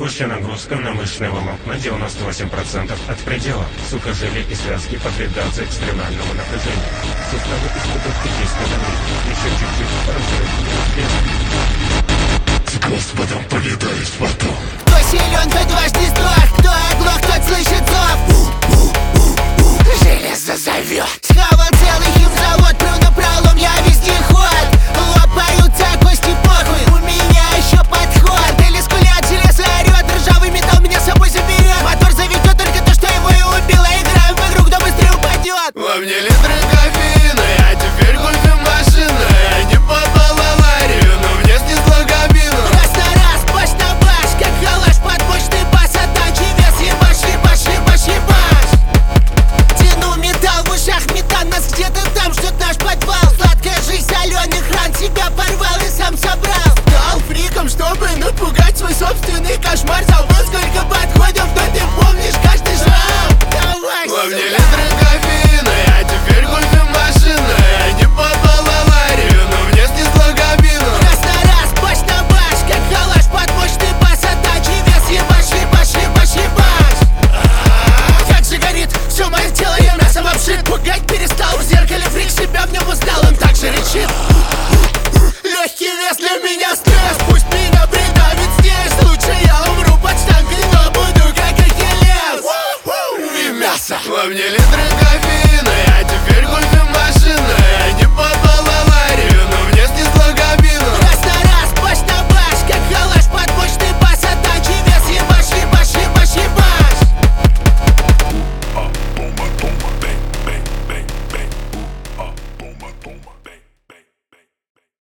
Текущая нагрузка на мышечный ломок на 98% от предела. Сухожилия и связки подвергаются экстремальному напряжению. Суставы испытывают физическое давление. Еще чуть-чуть разрыв. С Господом полетаешь потом. Кто силен, тот дважды сдох. Кто оглох, тот слышит зов. Железо зовет. Схавал целый химзавод, пру на пролом, я вездеход. Лопаются кости, похуй, у меня еще подход. Или скулят, железо орет, ржавый металл меня с собой заберет. Мотор заведет только то, что его и убило. Играем в игру, кто быстрее упадет. Во мне литры кофеина, я теперь кофемашина. Я не попал в аварию, но мне снесло кабину. Раз на раз, баш на баш, как калаш под мощный бас. Отдачи вес, ебаш, ебаш, ебаш, ебаш. Тяну металл в ушах, метан, нас где-то там ждет наш подвал. Сладкая жизнь соленых ран, себя порвал и сам собрал. Стал фриком, чтобы напугать свой собственный кошмар. Забыл, сколько подходов, но ты помнишь каждый шрам. Давай, Во мне сука. литры кофеина.